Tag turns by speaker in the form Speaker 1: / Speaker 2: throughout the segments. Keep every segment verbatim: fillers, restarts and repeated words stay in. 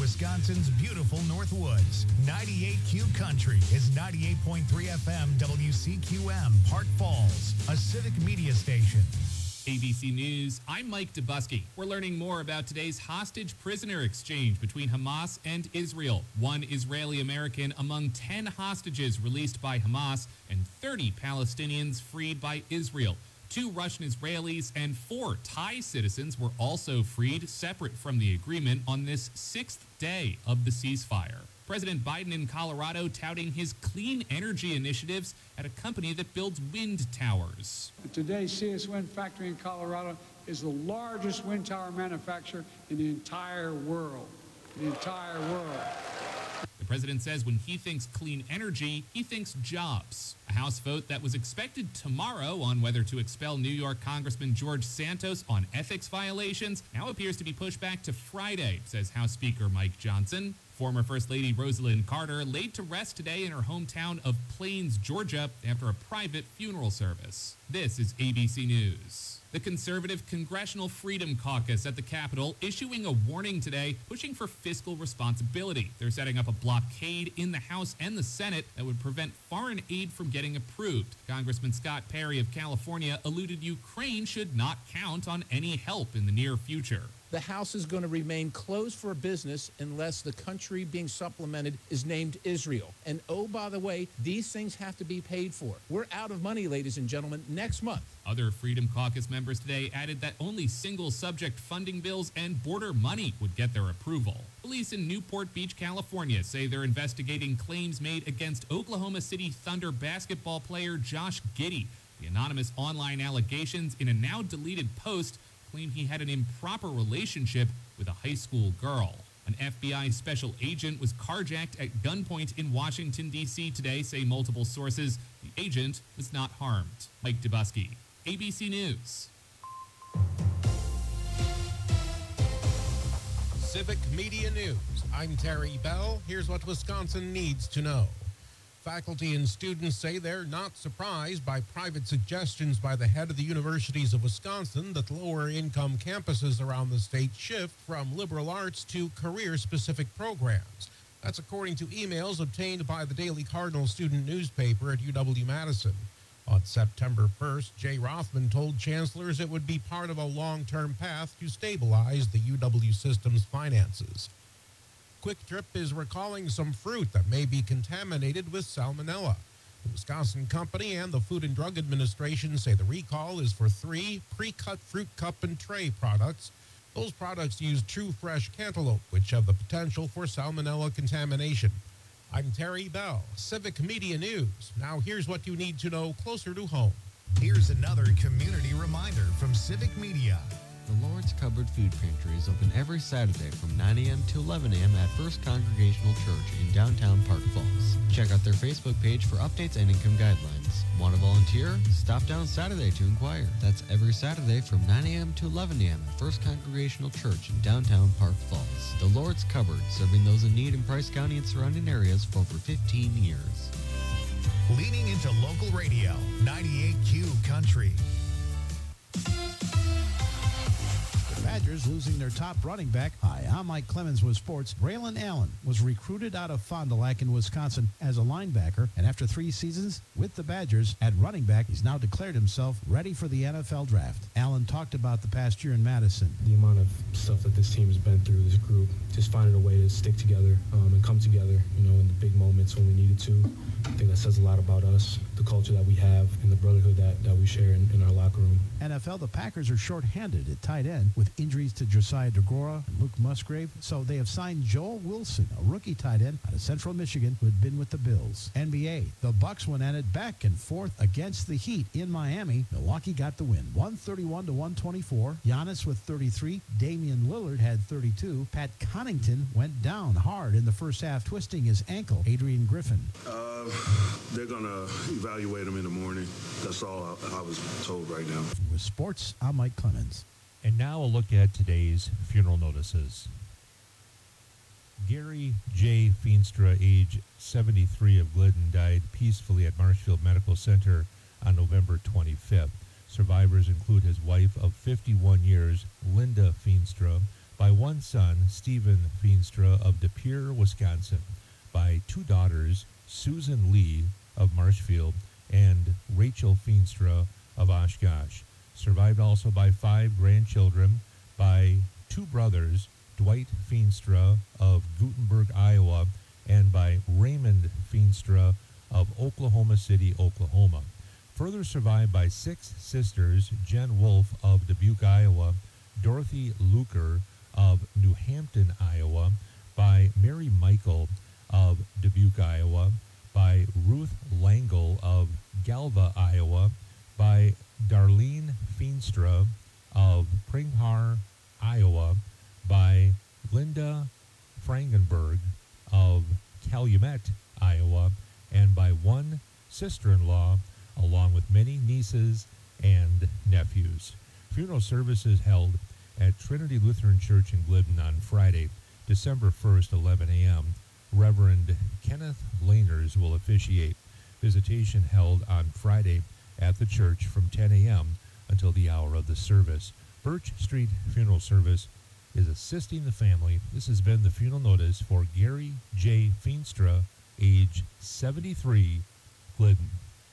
Speaker 1: Wisconsin's beautiful Northwoods. ninety-eight Q Country is ninety-eight point three F M W C Q M, Park Falls, a civic media station.
Speaker 2: A B C News, I'm Mike Dubusky. We're learning more about today's hostage prisoner exchange between Hamas and Israel. One Israeli American among ten hostages released by Hamas and thirty Palestinians freed by Israel. Two Russian Israelis and four Thai citizens were also freed, separate from the agreement, on this sixth day of the ceasefire. President Biden in Colorado touting his clean energy initiatives at a company that builds wind towers.
Speaker 3: Today, C S Wind Factory in Colorado is the largest wind tower manufacturer in the entire world. The entire world.
Speaker 2: The president says when he thinks clean energy, he thinks jobs. A House vote that was expected tomorrow on whether to expel New York Congressman George Santos on ethics violations now appears to be pushed back to Friday, says House Speaker Mike Johnson. Former First Lady Rosalind Carter laid to rest today in her hometown of Plains, Georgia, after a private funeral service. This is A B C News. The conservative Congressional Freedom Caucus at the Capitol issuing a warning today, pushing for fiscal responsibility. They're setting up a blockade in the House and the Senate that would prevent foreign aid from getting approved. Congressman Scott Perry of California alluded Ukraine should not count on any help in the near future.
Speaker 4: The House is going to remain closed for business unless the country being supplemented is named Israel. And oh, by the way, these things have to be paid for. We're out of money, ladies and gentlemen, next month.
Speaker 2: Other Freedom Caucus members today added that only single-subject funding bills and border money would get their approval. Police in Newport Beach, California say they're investigating claims made against Oklahoma City Thunder basketball player Josh Giddey. The anonymous online allegations in a now-deleted post claim he had an improper relationship with a high school girl. An F B I special agent was carjacked at gunpoint in Washington, D C today, say multiple sources. The agent was not harmed. Mike Dubusky, A B C News.
Speaker 5: Civic Media News. I'm Terry Bell. Here's what Wisconsin needs to know. Faculty and students say they're not surprised by private suggestions by the head of the universities of Wisconsin that lower-income campuses around the state shift from liberal arts to career-specific programs. That's according to emails obtained by the Daily Cardinal student newspaper at U W-Madison. On September first, Jay Rothman told chancellors it would be part of a long-term path to stabilize the U W system's finances. Quick Trip is recalling some fruit that may be contaminated with salmonella. The Wisconsin company and the Food and Drug Administration say the recall is for three pre-cut fruit cup and tray products. Those products use true fresh cantaloupe, which have the potential for salmonella contamination. I'm Terry Bell, Civic Media News. Now here's what you need to know closer to home.
Speaker 1: Here's another community reminder from Civic Media.
Speaker 6: The Lord's Cupboard Food Pantry is open every Saturday from nine a.m. to eleven a.m. at First Congregational Church in downtown Park Falls. Check out their Facebook page for updates and income guidelines. Want to volunteer? Stop down Saturday to inquire. That's every Saturday from nine a.m. to eleven a.m. at First Congregational Church in downtown Park Falls. The Lord's Cupboard, serving those in need in Price County and surrounding areas for over fifteen years.
Speaker 1: Leading into local radio, ninety-eight Q Country.
Speaker 7: Badgers losing their top running back. Hi, I'm Mike Clemens with sports. Braylon Allen was recruited out of Fond du Lac in Wisconsin as a linebacker, and after three seasons with the Badgers at running back, he's now declared himself ready for the N F L draft. Allen talked about the past year in Madison.
Speaker 8: The amount of stuff that this team has been through, this group, just finding a way to stick together um, and come together, you know, in the big moments when we needed to. I think that says a lot about us, the culture that we have, and the brotherhood that, that we share in, in our locker room.
Speaker 7: N F L, the Packers are shorthanded at tight end with injuries to Josiah DeGora and Luke Musgrave, so they have signed Joel Wilson, a rookie tight end out of Central Michigan who had been with the Bills. N B A, the Bucks went at it back and forth against the Heat in Miami. Milwaukee got the win, one thirty-one to one twenty-four. Giannis with thirty-three. Damian Lillard had thirty-two. Pat Connaughton went down hard in the first half, twisting his ankle. Adrian Griffin.
Speaker 9: Uh, they're going to evaluate him in the morning. That's all I, I was told right now.
Speaker 7: With sports, I'm Mike Clemens.
Speaker 10: And now a look at today's funeral notices. Gary J. Feenstra, age seventy-three, of Glidden, died peacefully at Marshfield Medical Center on November twenty-fifth. Survivors include his wife of fifty-one years, Linda Feenstra, by one son, Stephen Feenstra of De Pere, Wisconsin, by two daughters, Susan Lee of Marshfield and Rachel Feenstra of Oshkosh. Survived also by five grandchildren, by two brothers, Dwight Feenstra of Gutenberg, Iowa, and by Raymond Feenstra of Oklahoma City, Oklahoma. Further survived by six sisters, Jen Wolf of Dubuque, Iowa, Dorothy Luker of New Hampton, Iowa, by Mary Michael of Dubuque, Iowa, by Ruth Langle of Galva, Iowa, by Darlene Feenstra of Pringhar, Iowa, by Linda Frankenberg of Calumet, Iowa, and by one sister-in-law, along with many nieces and nephews. Funeral services held at Trinity Lutheran Church in Glidden on Friday, December first, eleven a.m. Reverend Kenneth Laners will officiate. Visitation held on Friday at the church from ten a.m. until the hour of the service. Birch Street Funeral Service is assisting the family. This has been the funeral notice for Gary J. Feenstra, age seventy-three, Glidden.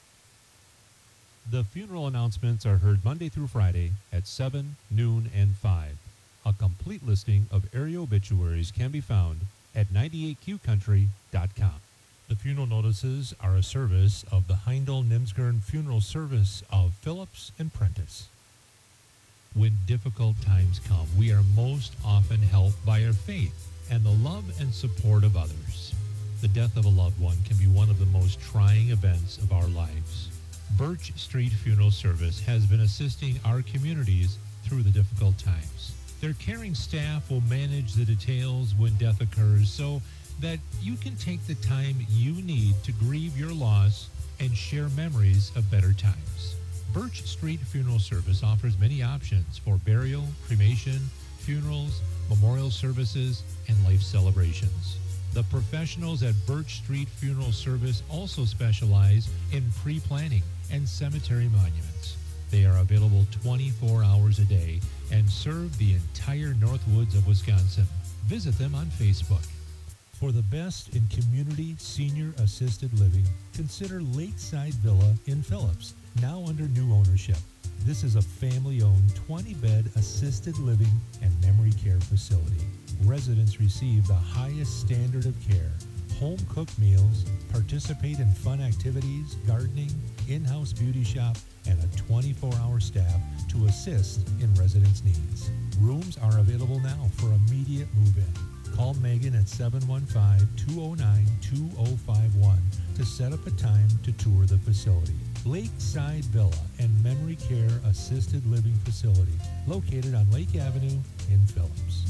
Speaker 10: The funeral announcements are heard Monday through Friday at seven, noon, and five. A complete listing of area obituaries can be found at ninety-eight Q country dot com. The funeral notices are a service of the Heindel Nimsgern Funeral Service of Phillips and Prentice. When difficult times come, we are most often helped by our faith and the love and support of others. The death of a loved one can be one of the most trying events of our lives. Birch Street Funeral Service has been assisting our communities through the difficult times. Their caring staff will manage the details when death occurs so that you can take the time you need to grieve your loss and share memories of better times. Birch Street Funeral Service offers many options for burial, cremation, funerals, memorial services, and life celebrations. The professionals at Birch Street Funeral Service also specialize in pre-planning and cemetery monuments. They are available twenty-four hours a day and serve the entire North Woods of Wisconsin. Visit them on Facebook. For the best in community senior assisted living, consider Lakeside Villa in Phillips, now under new ownership. This is a family-owned twenty-bed assisted living and memory care facility. Residents receive the highest standard of care, home-cooked meals, participate in fun activities, gardening, in-house beauty shop, and a twenty-four hour staff to assist in residents' needs. Rooms are available now for immediate move-in. Call Megan at seven one five, two oh nine, two oh five one to set up a time to tour the facility. Lakeside Villa and Memory Care Assisted Living Facility, located on Lake Avenue in Phillips.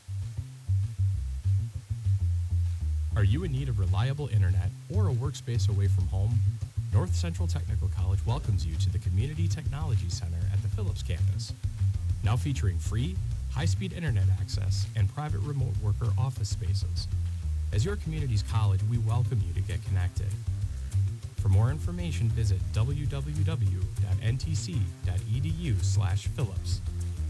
Speaker 11: Are you in need of reliable internet or a workspace away from home? North Central Technical College welcomes you to the Community Technology Center at the Phillips campus. Now featuring free, high-speed internet access and private remote worker office spaces. As your community's college, we welcome you to get connected. For more information, visit w w w dot n t c dot e d u slash Phillips.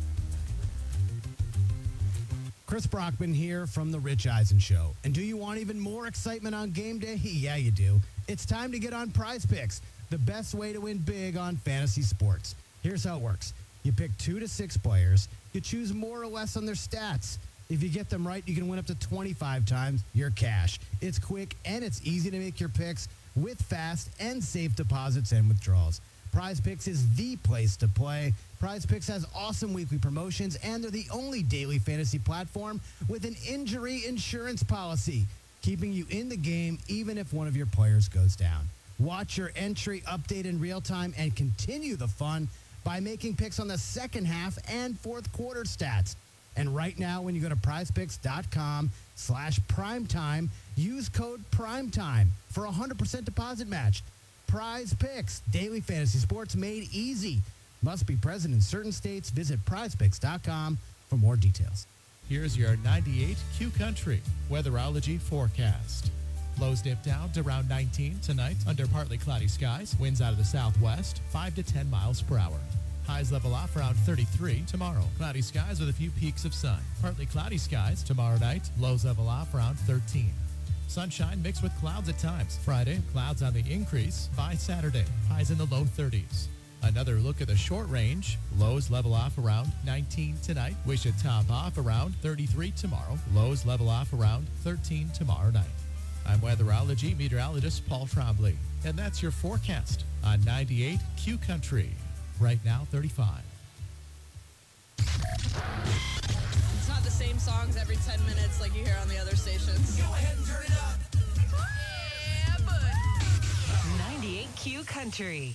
Speaker 12: Chris Brockman here from The Rich Eisen Show. And do you want even more excitement on game day? Yeah, you do. It's time to get on Prize Picks, the best way to win big on fantasy sports. Here's how it works. You pick two to six players. You choose more or less on their stats. If you get them right, you can win up to twenty-five times your cash. It's quick and it's easy to make your picks with fast and safe deposits and withdrawals. Prize Picks is the place to play. Prize Picks has awesome weekly promotions, and they're the only daily fantasy platform with an injury insurance policy, keeping you in the game even if one of your players goes down. Watch your entry update in real time and continue the fun by making picks on the second half and fourth quarter stats. And right now, when you go to prizepicks.com slash primetime, use code primetime for a one hundred percent deposit match. Prize Picks, daily fantasy sports made easy. Must be present in certain states. Visit prizepicks dot com for more details.
Speaker 13: Here's your ninety-eight Q Country weatherology forecast. Lows dip down to around nineteen tonight under partly cloudy skies. Winds out of the southwest, five to ten miles per hour. Highs level off around thirty-three tomorrow. Cloudy skies with a few peaks of sun. Partly cloudy skies tomorrow night. Lows level off around thirteen. Sunshine mixed with clouds at times. Friday, clouds on the increase by Saturday. Highs in the low thirties. Another look at the short range. Lows level off around nineteen tonight. We should top off around thirty-three tomorrow. Lows level off around thirteen tomorrow night. I'm weatherology meteorologist Paul Trombley. And that's your forecast on ninety-eight Q Country. Right now, thirty-five.
Speaker 14: It's not the same songs every ten minutes like you hear on the other stations. Go ahead and turn it up. Yeah, but
Speaker 15: ninety-eight Q Country.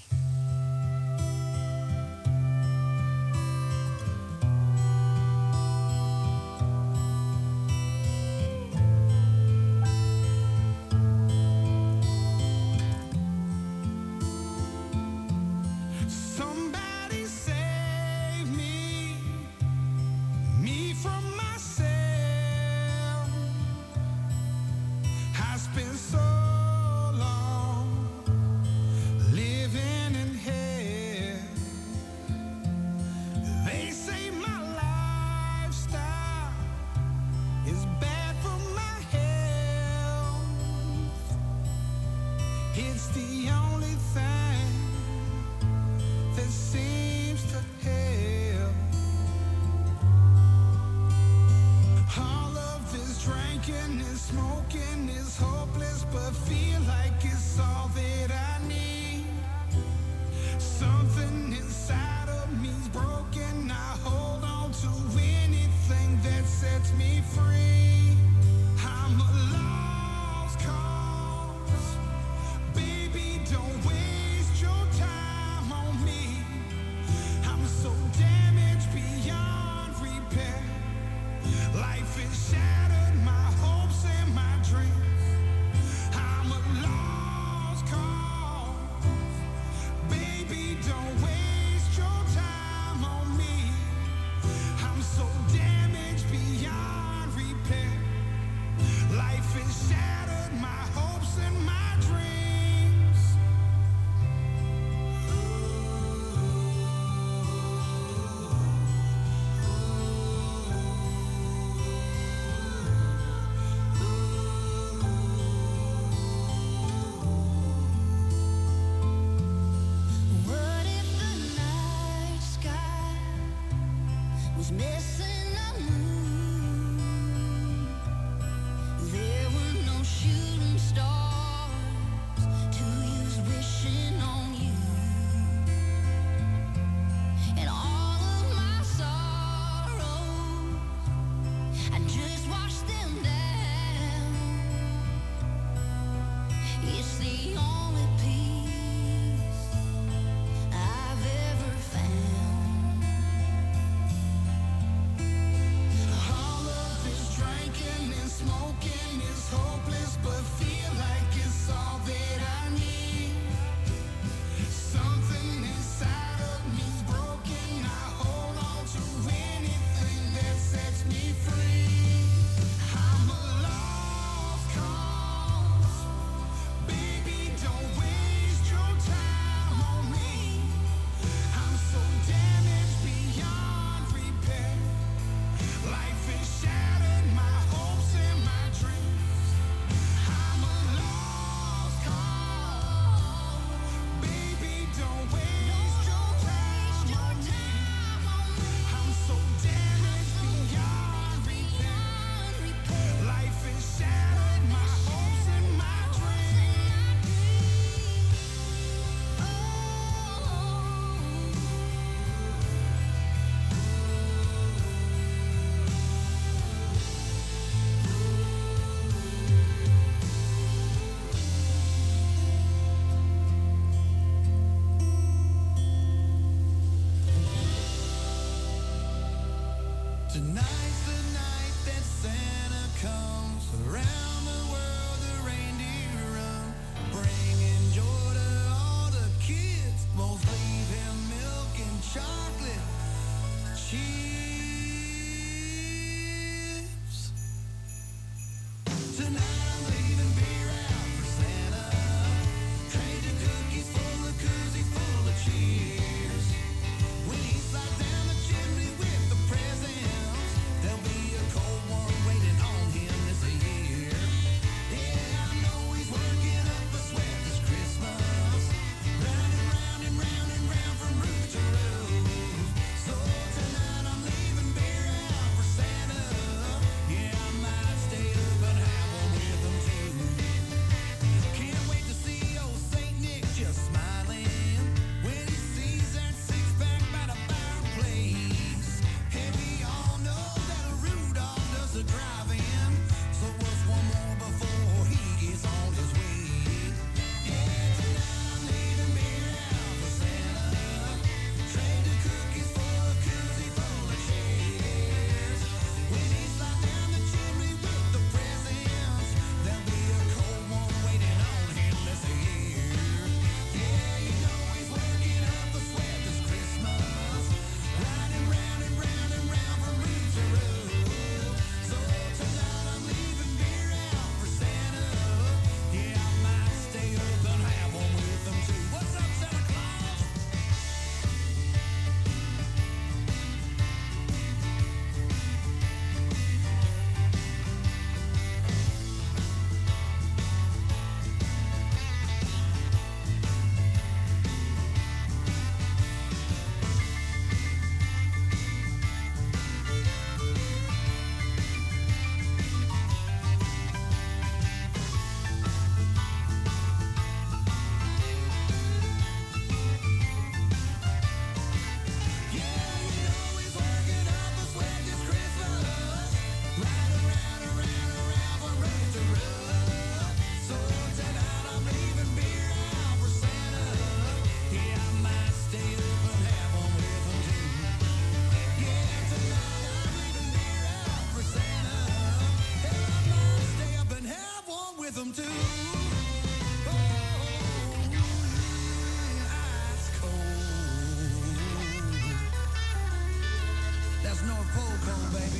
Speaker 16: North Pole cone, baby.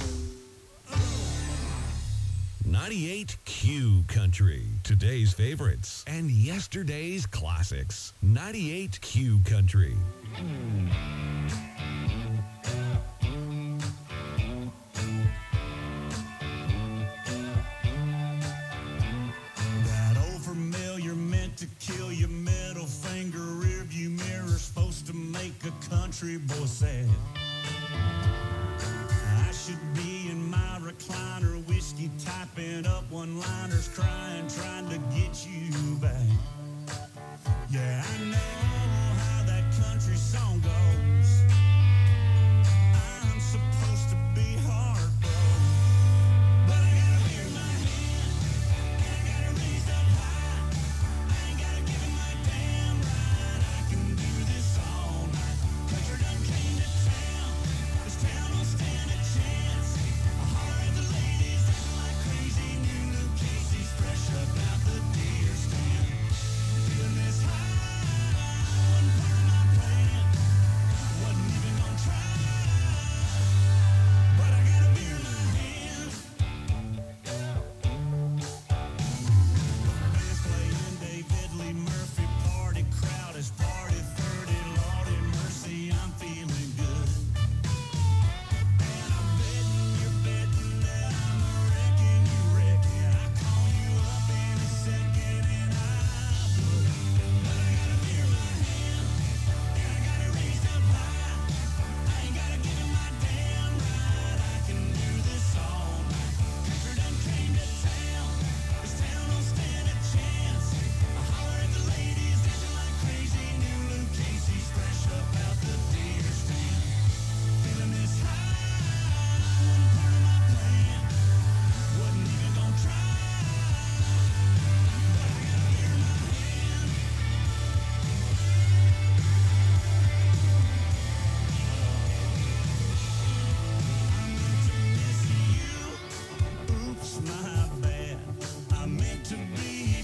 Speaker 17: ninety-eight Q Country. Today's favorites and yesterday's classics. ninety-eight Q Country.
Speaker 16: That old familiar meant to kill your middle finger rearview mirror, supposed to make a country boy sad. I should be in my recliner, whiskey typing up one-liners, crying, trying to get you back. Yeah, I know how that country song goes. I'm supposed to be heartbroken, but I got a beer in my hand, and I got it raised up high. I ain't gotta give it my damn right. I can do this all night. Country done came to town. This town don't stand a chance. I holler at the ladies, acting like crazy. New Luke Casey's fresh up out the deer stand. Feeling this high, wasn't part of my plan. Wasn't even gonna try, but I got a beer in my hand. Band's playing David Lee Murphy, party crowd is party thirty. Lordy mercy, I'm feeling good. And I'm betting you're betting that I'm a wrecking you wrecking. I call you up in a second and I would. But I got a beer in my hand, and I got it raised up high. I ain't gotta give it my damn right. I can do this all night. Country done came to town. This town don't stand a chance. I holler at the ladies, dancing like crazy. New Luke Casey's fresh up out the deer stand. Feeling this high, wasn't part of my plan. Wasn't even gonna try, but I got a beer in my hand. Oops, my bad. I meant to be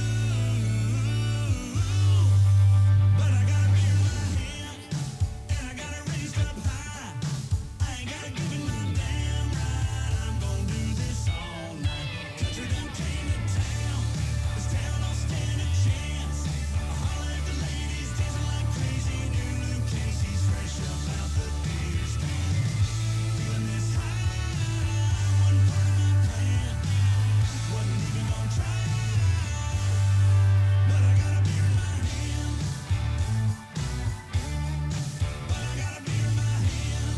Speaker 16: blue, but I got a beer in my hand, and I got it raised up high. I ain't gotta give it my damn right. I'm gonna do this all night. Country done came to town. This town don't stand a chance. I holler at the ladies, dancing like crazy. New Luke Casey's fresh up out the deer stand. Feeling this high, wasn't part of my plan. Wasn't even gonna try, but I got a beer in my hand. But I got a beer in my hand.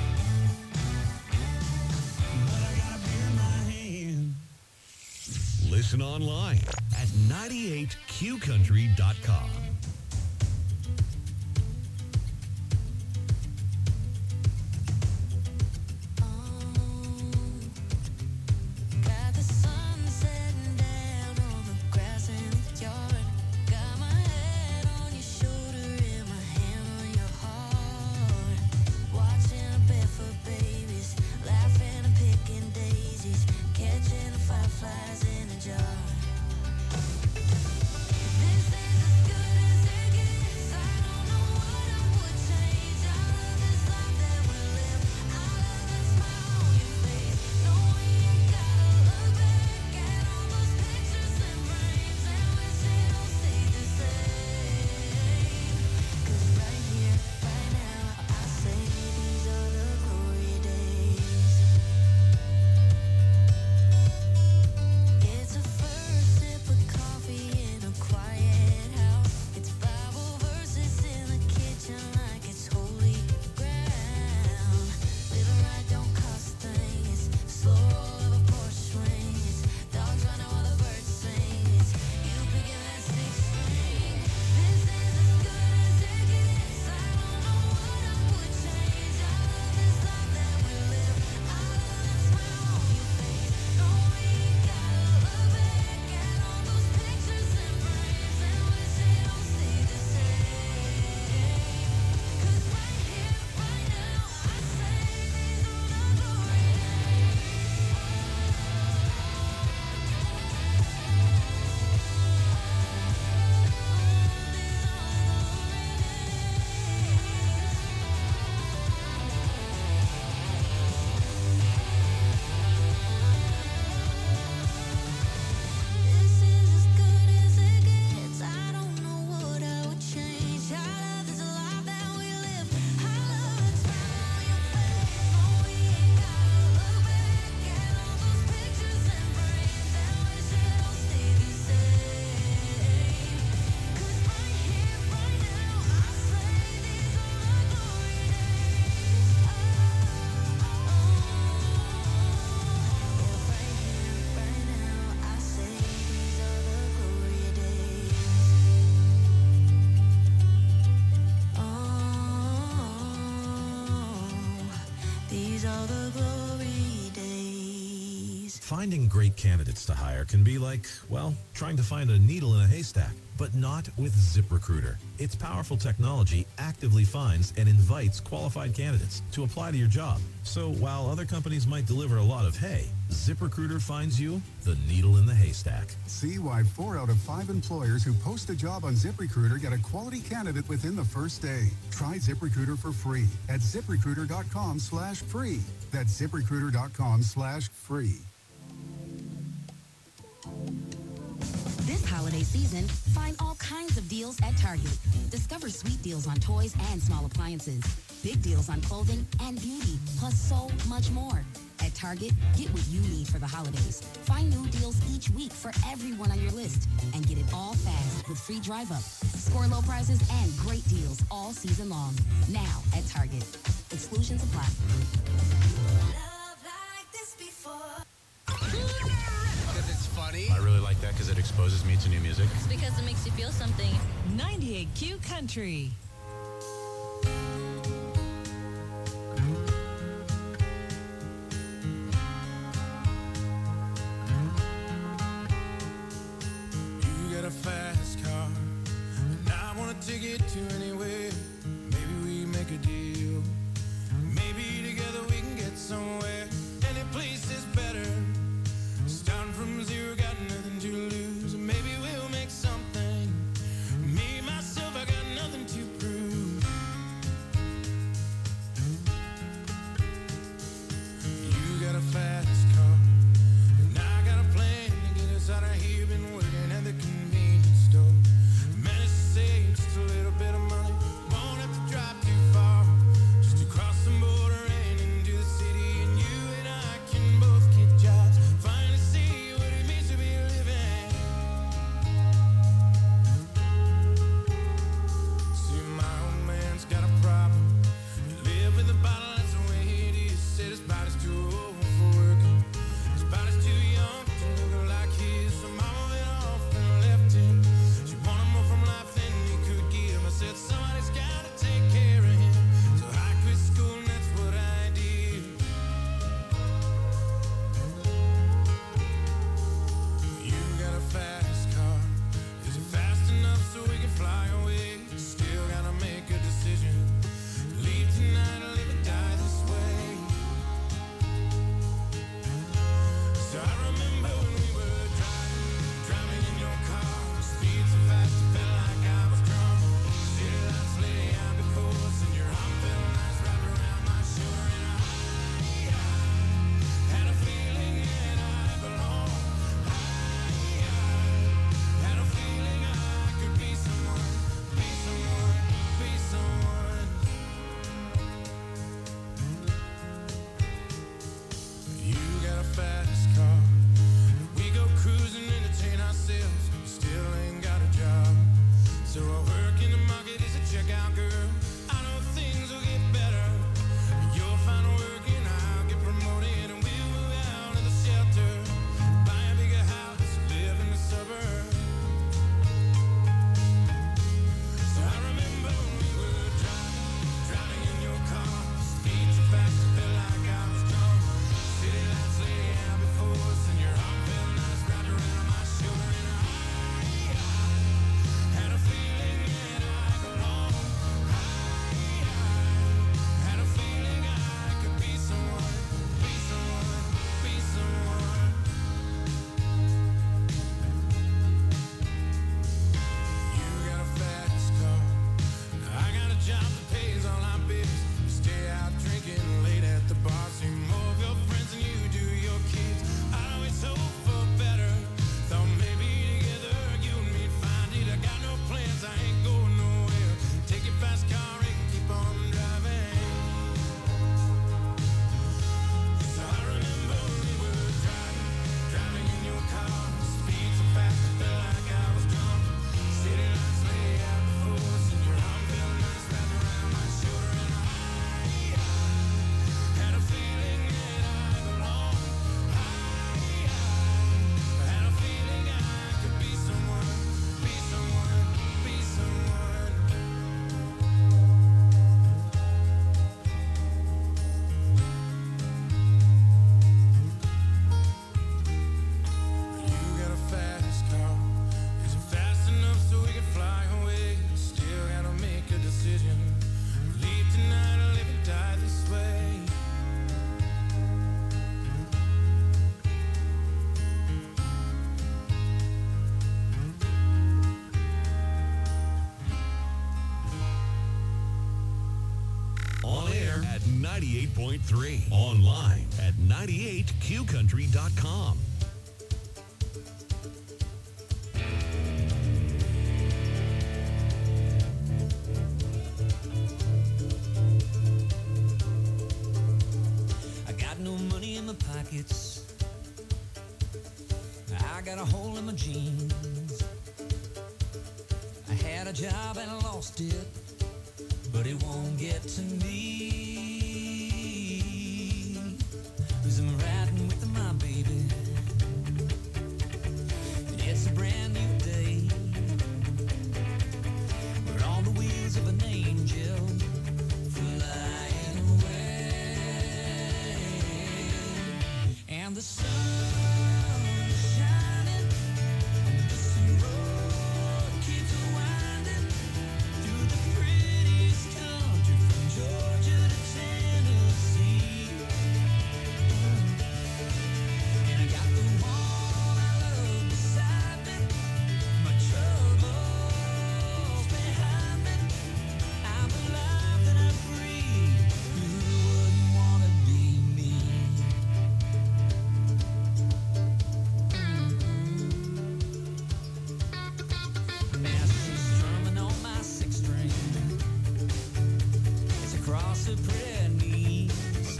Speaker 16: But I got a beer in my hand.
Speaker 17: Listen online at ninety-eight Q country dot com.
Speaker 18: Got the sun setting down on the grass in the yard. Got my head on your shoulder and my hand on your heart. Watching a barefoot babies, laughing and picking daisies, catching the fireflies in a jar. This is as good days, all the glory days.
Speaker 19: Finding great candidates to hire can be like, well, trying to find a needle in a haystack, but not with ZipRecruiter. Its powerful technology actively finds and invites qualified candidates to apply to your job. So while other companies might deliver a lot of hay, ZipRecruiter finds you the needle in the haystack.
Speaker 20: See why four out of five employers who post a job on ZipRecruiter get a quality candidate within the first day. Try ZipRecruiter for free at ZipRecruiter.com slash free. That's ZipRecruiter.com slash free.
Speaker 21: This holiday season, find all kinds of deals at Target. Discover sweet deals on toys and small appliances, big deals on clothing and beauty, plus so much more. At Target, get what you need for the holidays. Find new deals each week for everyone on your list and get it all fast with free drive up. Score low prices and great deals all season long. Now at Target. Exclusions apply.
Speaker 12: Because it's funny.
Speaker 22: I really like that because it exposes me to new music.
Speaker 14: It's because it makes you feel something.
Speaker 15: ninety-eight Q Country.
Speaker 23: You got a fast car, and I want to take it to anywhere. Maybe we make a deal. Maybe together we can get somewhere. Any place is better. Starting from zero, got nothing to lose. Maybe we'll make something. Me, myself, I got nothing to prove. You got a fast car, and I got a plan to get us out of here. Been waiting at the convenience store. Managed to save just a little bit of money. Won't have to drive too far.
Speaker 17: ninety-eight point three. Online at ninety-eight q country dot com.
Speaker 2: I got no money in my pockets. I got a hole in my jeans. I had a job and I lost it, but it won't get to me. 'Cause I'm riding with my baby. And it's a brand new day. We're on the wheels of an angel flying away. And the sun is shining. This road keeps winding through the prettiest country from Georgia to Tennessee. And I got the one I love beside me, my troubles behind me. I'm alive and I'm free. Who wouldn't wanna be me? Now she's strumming on my six string. It's across her pretty knees.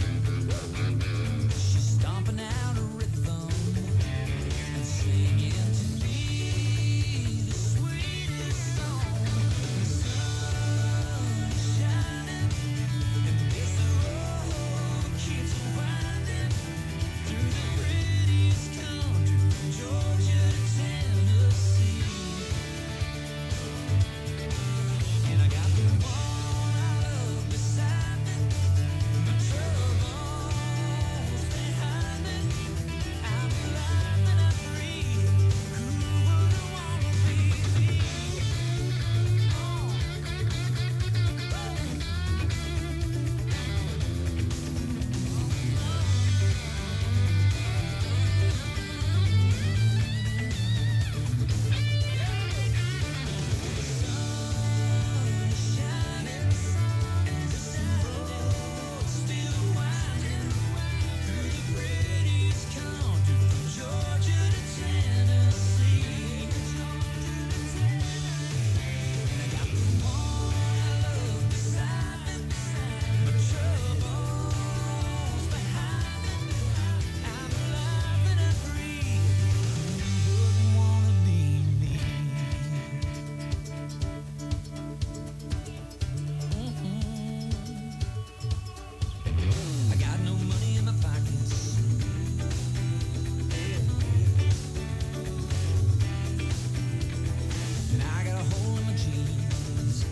Speaker 2: She's stomping out a rhythm and singing to me the sweetest song. The sun is shining and this road keeps winding through the prettiest country from Georgia to Tennessee. And I got the one I love beside me, my troubles behind me. I'm alive and I'm free. Who wouldn't wanna be me? I got no money in my pockets. And I got a hole in my jeans.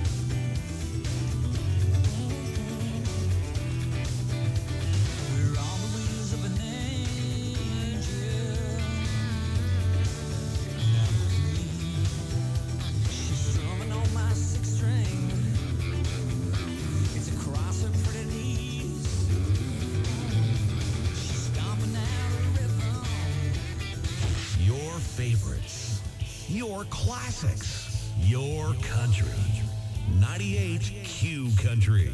Speaker 2: We're on the wheels of an angel. She's strumming on my six string. It's across her pretty knees. She's stomping out a rhythm.
Speaker 17: Your favorites, your classics, your country. ninety-eight Q Country.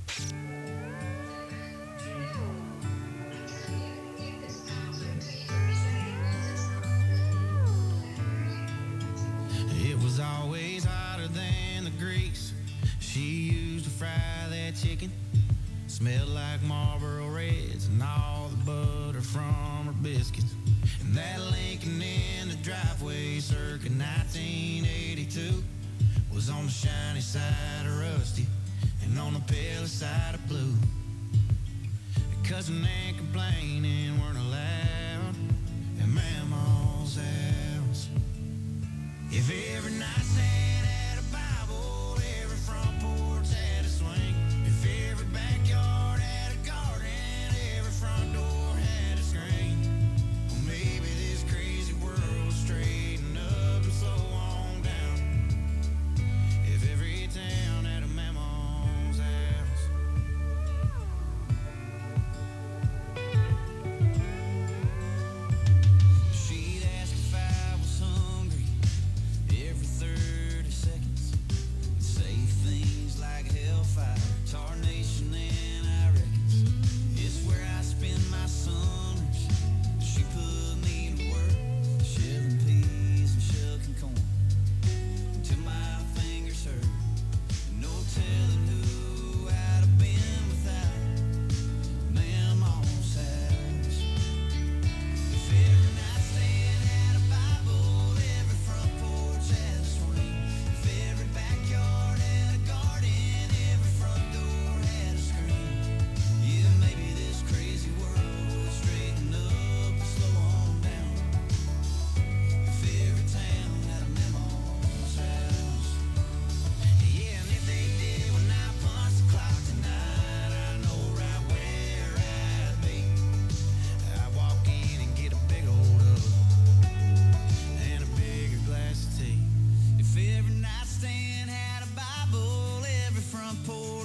Speaker 23: It was always hotter than the grease she used to fry that chicken. Smelled like Marlboro Reds and all the butter from her biscuits. And that Lincoln in the driveway circa nineteen eighty-two was on the shiny side of rusty and on the pale side of blue. Cussing and complaining weren't allowed at Mama's house. If every night Santa had a Bible, every front porch had a swing. If every backyard had a garden, every front door had a screen. Well, maybe this crazy world would straighten up and slow on down. If every town had a Mama's house. She'd ask if I was hungry every third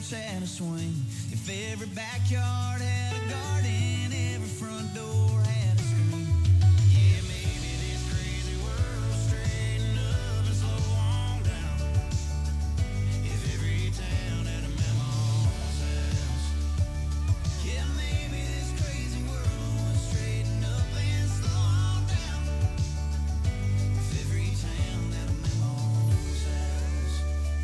Speaker 2: porch had a swing, if every backyard had a garden, every front door had a screen. Yeah, maybe this crazy world straighten up and slow on down. If every town had a memo's house. Yeah, maybe this crazy world would straighten up and slow on down. If every town had a memo's house.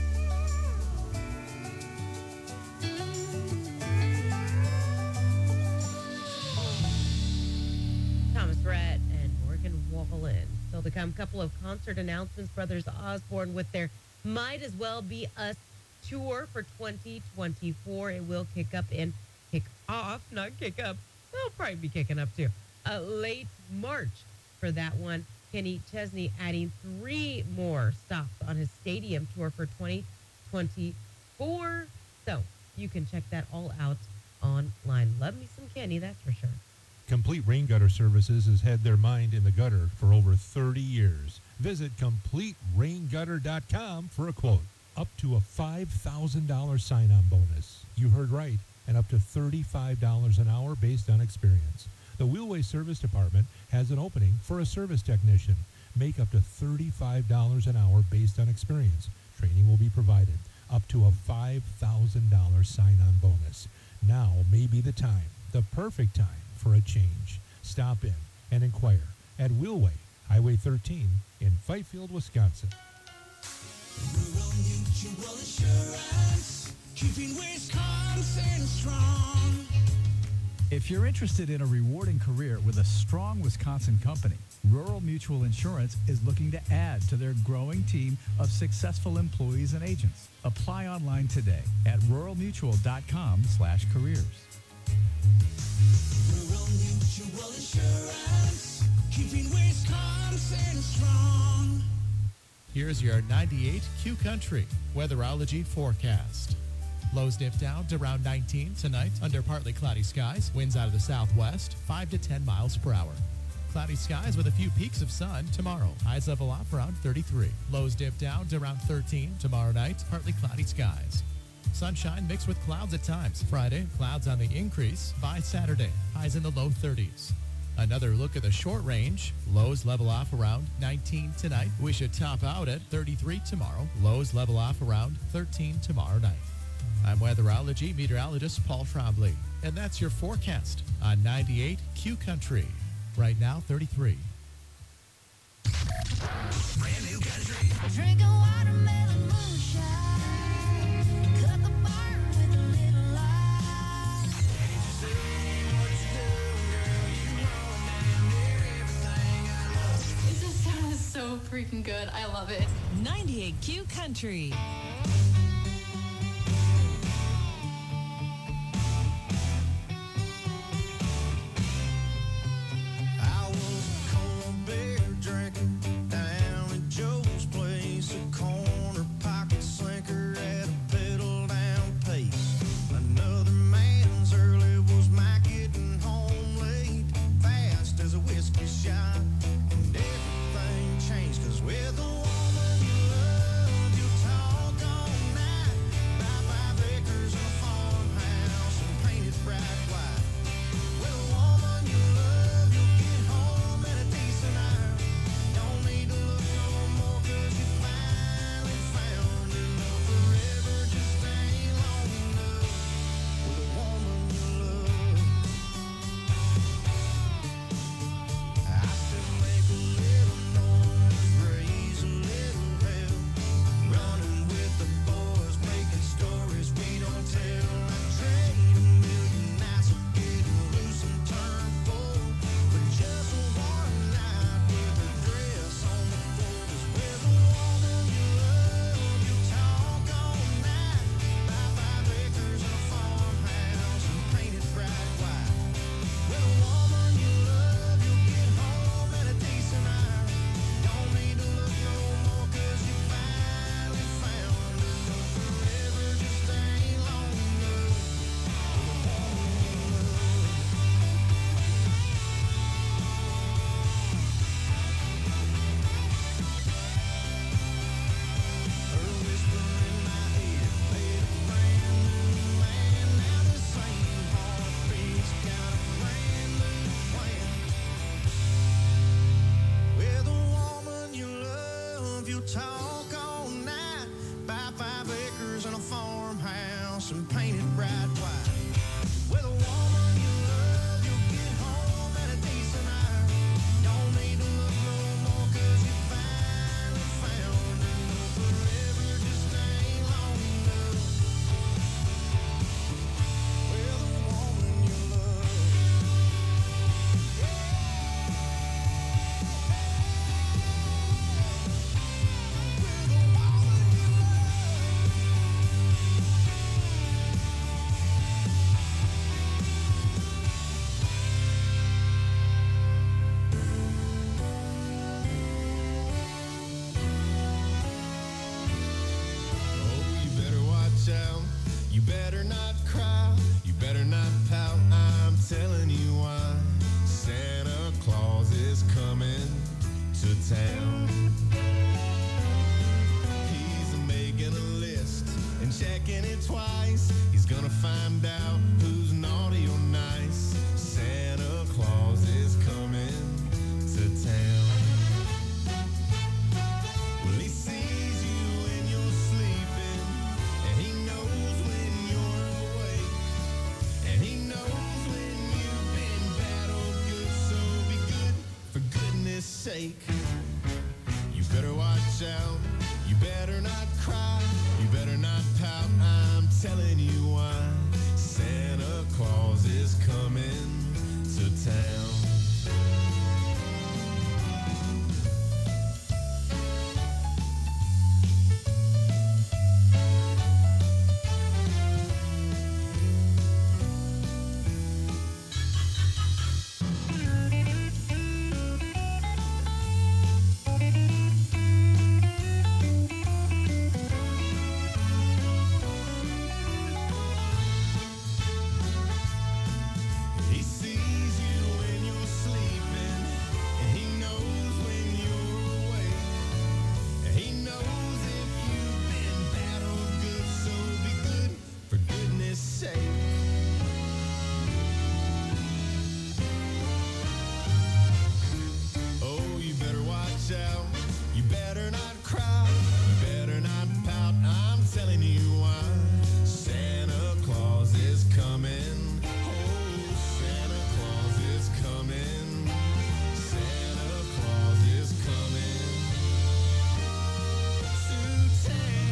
Speaker 3: Thomas Rhett and Morgan Wallen. Still to come, couple of concert announcements. Brothers Osborne with their Might As Well Be Us tour for twenty twenty-four. It will kick up and kick off, not kick up. It'll probably be kicking up too. Uh, late March for that one. Kenny Chesney adding three more stops on his stadium tour for twenty twenty-four. So you can check that all out online. Love me some Kenny, that's for sure.
Speaker 10: Complete Rain Gutter Services has had their mind in the gutter for over thirty years. Visit complete rain gutter dot com for a quote. Up to a five thousand dollars sign-on bonus. You heard right. And up to thirty-five dollars an hour based on experience. The Wheelway Service Department has an opening for a service technician. Make up to thirty-five dollars an hour based on experience. Training will be provided. Up to a five thousand dollars sign-on bonus. Now may be the time, the perfect time for a change. Stop in and inquire at Wheelway, Highway thirteen in Fifield, Wisconsin.
Speaker 2: Rural Mutual Insurance, keeping Wisconsin strong.
Speaker 4: If you're interested in a rewarding career with a strong Wisconsin company, Rural Mutual Insurance is looking to add to their growing team of successful employees and agents. Apply online today at rural mutual dot com slash careers.
Speaker 2: Rural Mutual Insurance, keeping Wisconsin strong.
Speaker 13: Here's your ninety-eight Q Country weatherology forecast. Lows dip down to around nineteen tonight under partly cloudy skies. Winds out of the southwest, five to ten miles per hour. Cloudy skies with a few peaks of sun tomorrow. Highs level off around thirty-three. Lows dip down to around thirteen tomorrow night. Partly cloudy skies. Sunshine mixed with clouds at times. Friday, clouds on the increase by Saturday. Highs in the low thirties. Another look at the short range. Lows level off around nineteen tonight. We should top out at thirty-three tomorrow. Lows level off around thirteen tomorrow night. I'm weatherology meteorologist Paul Trombley, and that's your forecast on ninety-eight Q Country. Right now, thirty-three.
Speaker 2: Brand new country.
Speaker 18: Drinking watermelon moonshine. Cut the bar with a little light.
Speaker 14: This just sounds so freaking good. I love it.
Speaker 15: ninety-eight Q Country.
Speaker 23: I was a corn beer drinking down at Joe's place, a corner pocket slinker at a pedal down pace. Another man's early was my getting home late, fast as a whiskey shot, and everything changed, 'cause with a woman you love, you talk acres and a farmhouse and painted bright white. With a woman you love, you'll get home at a decent hour. Don't need to look no more, cause you finally found her. Forever just ain't long enough. With a woman you love. Oh, you better watch out. You better not cry. You better not pout. I'm telling you why. Santa Claus is coming to town. He's making a list and checking it twice. He's gonna find out who's naughty or nice. Santa Claus is coming to town. Well, he sees you when you're sleeping, and he knows when you're awake, and he knows when you've been bad or good. So be good, for goodness sake. You better watch out. You better not cry. You better not pout. I'm telling you why. Santa Claus is coming to town. He sees you when you're sleeping, and he knows when you're awake, and he knows if you've been bad or good. So be good, for goodness sake. Oh, you better watch out. You better not cry. You better not pout. I'm telling you why. Santa Claus is coming. Oh, Santa Claus is coming. Santa Claus is coming to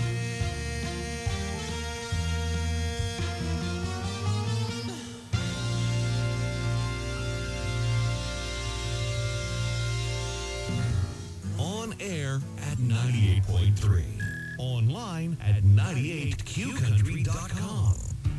Speaker 23: town.
Speaker 17: On air at ninety-eight point three. Online at ninety-eight q country dot com.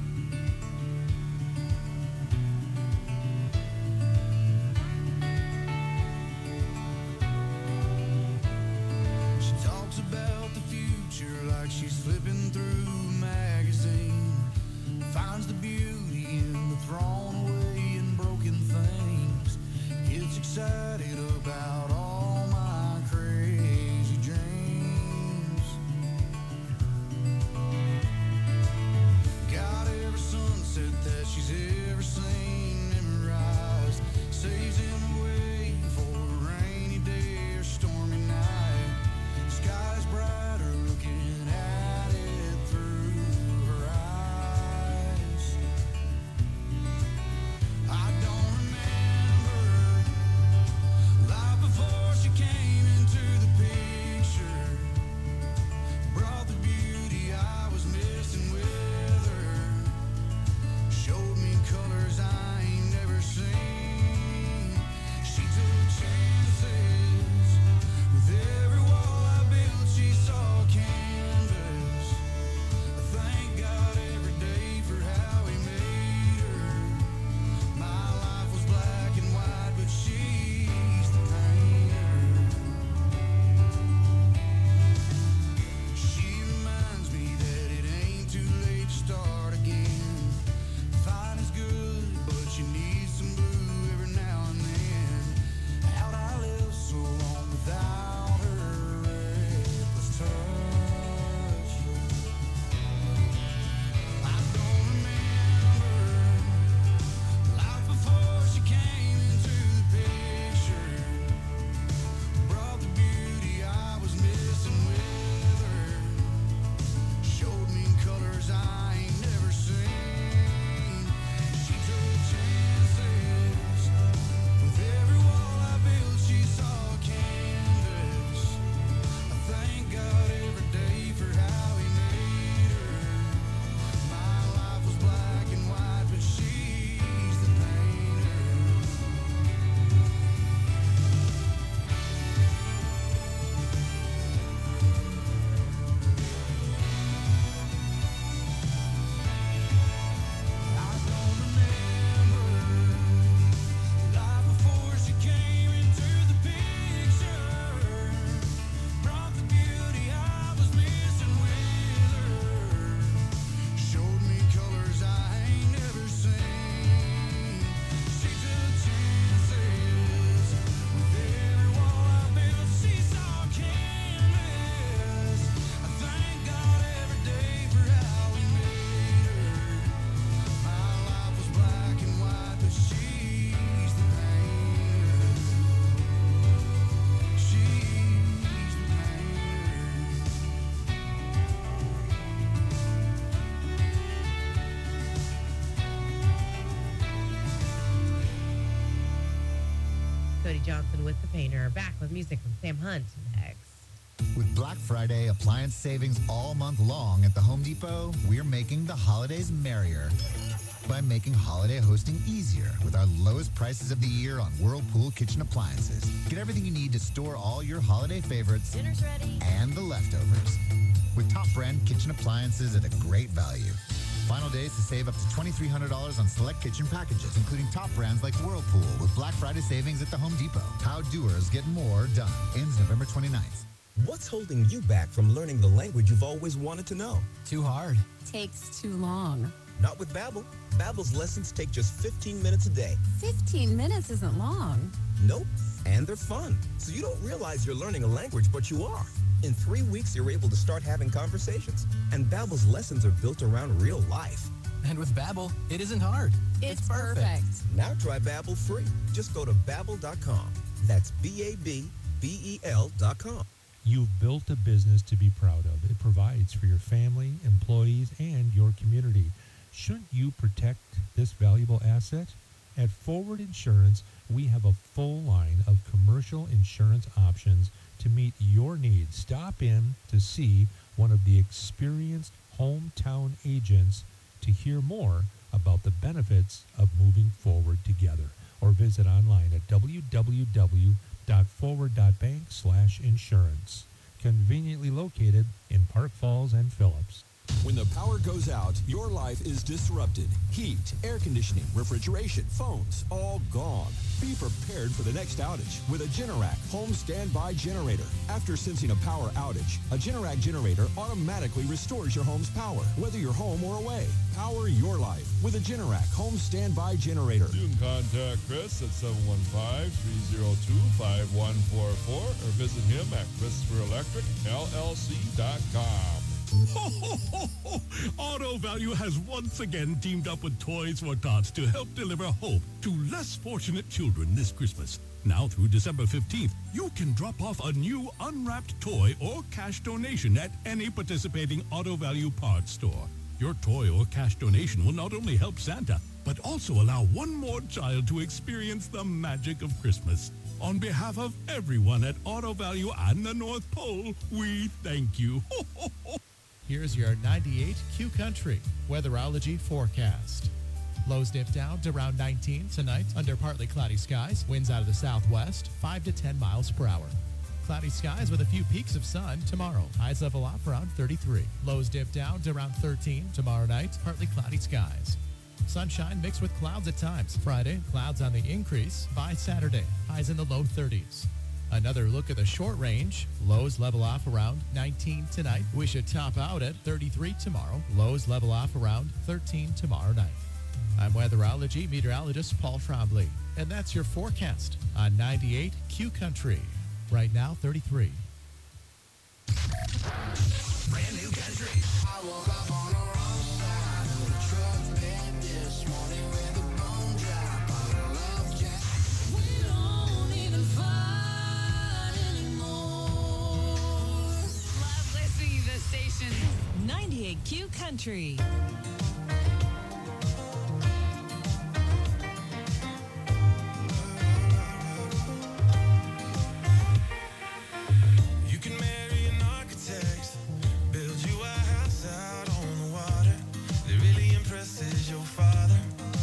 Speaker 23: She talks about the future like she's flipping through a magazine. Finds the beauty in the thrown away and broken things. Gets excited about all my crazy dreams. Got every sunset that she's ever seen memorized. Saves him away for a rainy day or stormy night. Sky's brighter looking at it through her eyes. I don't remember life before
Speaker 3: Cody Johnson with The Painter. Back with music from Sam Hunt next.
Speaker 1: With Black Friday appliance savings all month long at the Home Depot, we're making the holidays merrier by making holiday hosting easier with our lowest prices of the year on Whirlpool kitchen appliances. Get everything you need to store all your holiday favorites
Speaker 21: Dinner's ready.
Speaker 1: and the leftovers with top brand kitchen appliances at a great value. Final days to save up to twenty-three hundred dollars on select kitchen packages, including top brands like Whirlpool with Black Friday savings at the Home Depot. How doers get more done. Ends November twenty-ninth.
Speaker 5: What's holding you back from learning the language you've always wanted to know?
Speaker 12: Too hard.
Speaker 21: Takes too long.
Speaker 5: Not with Babbel. Babbel's lessons take just fifteen minutes a day.
Speaker 21: fifteen minutes isn't long.
Speaker 5: Nope. And they're fun. So you don't realize you're learning a language, but you are. In three weeks, you're able to start having conversations. And Babbel's lessons are built around real life.
Speaker 12: And with Babbel, it isn't hard.
Speaker 21: It's, perfect.
Speaker 5: Now try Babbel free. Just go to babbel dot com. That's B A B B E L dot com.
Speaker 10: You've built a business to be proud of. It provides for your family, employees, and your community. Shouldn't you protect this valuable asset? At Forward Insurance, we have a full line of commercial insurance options to meet your needs. Stop in to see one of the experienced hometown agents to hear more about the benefits of moving forward together, or visit online at w w w dot forward dot bank slash insurance. Conveniently located in Park Falls and Phillips.
Speaker 6: When the power goes out, your life is disrupted. Heat, air conditioning, refrigeration, phones, all gone. Be prepared for the next outage with a Generac home standby generator. After sensing a power outage, a Generac generator automatically restores your home's power, whether you're home or away. Power your life with a Generac home standby generator.
Speaker 24: You can contact Chris at seven one five, three oh two, five one four four or visit him at Christopher Electric L L C dot com.
Speaker 17: Ho, ho, ho, ho. Auto Value has once again teamed up with Toys for Tots to help deliver hope to less fortunate children this Christmas. Now through December fifteenth, you can drop off a new unwrapped toy or cash donation at any participating Auto Value parts store. Your toy or cash donation will not only help Santa, but also allow one more child to experience the magic of Christmas. On behalf of everyone at Auto Value and the North Pole, we thank you. Ho, ho, ho.
Speaker 13: Here's your ninety-eight Q Country weatherology forecast. Lows dip down to around nineteen tonight under partly cloudy skies. Winds out of the southwest, five to ten miles per hour. Cloudy skies with a few peaks of sun tomorrow. Highs level off around thirty-three. Lows dip down to around thirteen tomorrow night. Partly cloudy skies. Sunshine mixed with clouds at times. Friday, clouds on the increase. By Saturday, highs in the low thirties. Another look at the short range. Lows level off around nineteen tonight. We should top out at thirty-three tomorrow. Lows level off around thirteen tomorrow night. I'm weatherology meteorologist Paul Trombley, and that's your forecast on ninety-eight Q Country. Right now, thirty-three.
Speaker 2: Brand new country. I woke up on the wrong side of the truck bed this morning with a bone drop on a love jack. We don't even fight anymore.
Speaker 15: Love listening to the station. ninety-eight Q Country.
Speaker 23: You can marry an architect, build you a house out on the water that really impresses your father.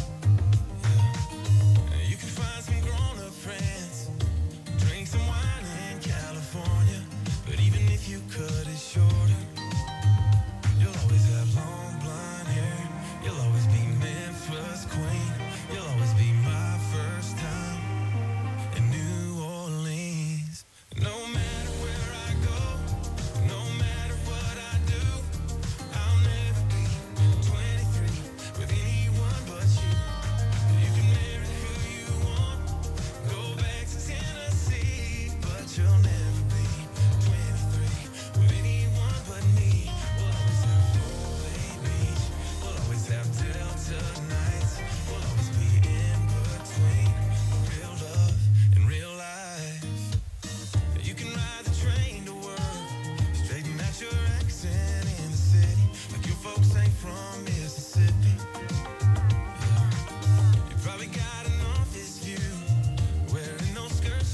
Speaker 23: Yeah. You can find some grown-up friends, drink some wine in California, but even if you cut it shorter, you'll always have long blonde hair. You'll always be Memphis queen. You'll always be my first time in New Orleans. No matter where I go, no matter what I do, I'll never be twenty-three with anyone but you. You can marry who you want, go back to Tennessee, but you'll never be twenty-three with anyone but me. We'll always have Floyd Beach, we'll always have Delta nights, we'll always be in between real love and real life. You can ride the train to work, straighten out your accent in the city, like your folks ain't from Mississippi. Yeah. You probably got an office view, wearing those skirts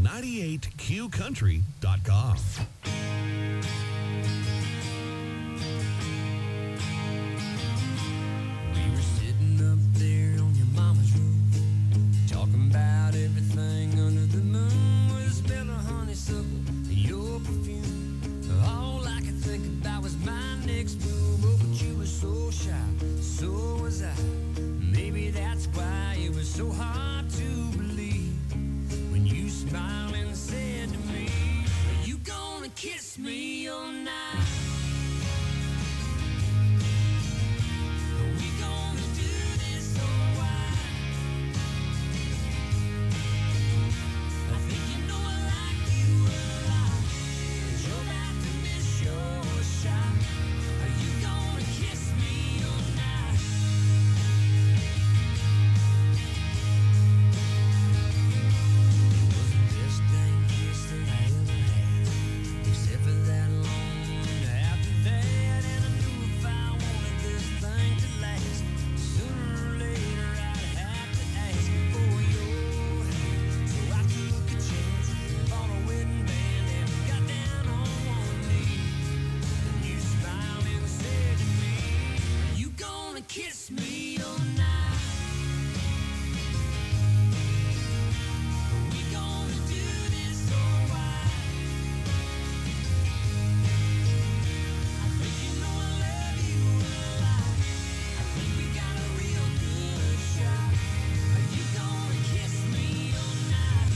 Speaker 17: ninety-eight Q country dot com.
Speaker 2: We were sitting up there on your mama's roof, talking about everything under the moon with a smell of honeysuckle and your perfume. All I could think about was my next move. Oh, but you were so shy, so was I. Maybe that's why it was so hard to believe when you smiled and said to me, "Are you gonna kiss me all night? Are we gonna do this or why?" I think you know I like you a lot, 'cause you're about to miss your shot. Are you gonna kiss me all night? It was the best dang kiss that I ever had, except for that long one after that. And I knew if I wanted this thing to last, sooner or later I'd have to ask for your hand. So I took a chance, bought a wedding band, and got down on one knee. And you smiled and said to me, "Are you gonna kiss me all night? Are we gonna do this or why?" I think you know I love you a lot. I think we got a real good shot. Are you gonna kiss me all night?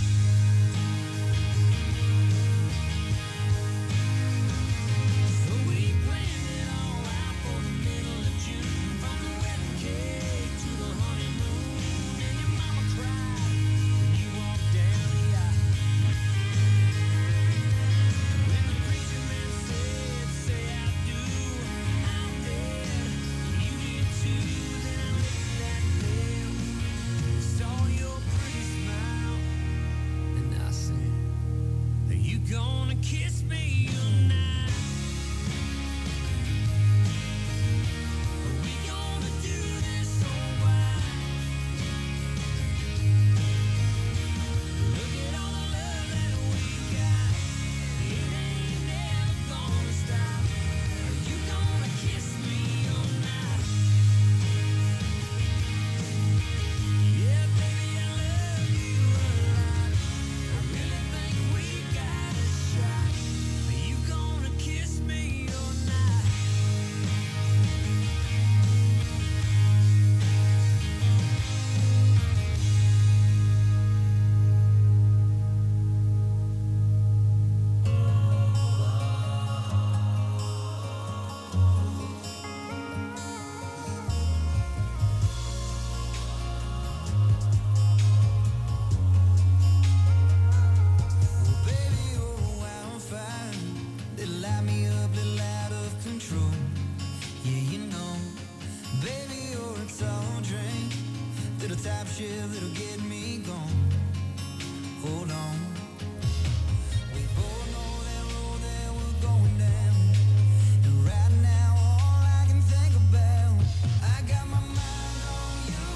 Speaker 2: So we planned it all out for the middle of June, from the wedding cake to the honeymoon. And your mama cried when you walked down the aisle. When the preacher man said, "Say I do," I did. You did too. Then I lifted that veil, saw your pretty smile, and I said, "Are you gonna kiss me tonight? Are we gonna do this or why?" Look at all the love that we got. It ain't never gonna stop. Are you gonna kiss me all night? Yeah, baby, I love you a lot. I really think we got a shot. Are you gonna kiss me all night? Well, baby, you're a wildfire. Little light me up, little out of control. Yeah, you know, baby, you're a tall drink. Little top shift, little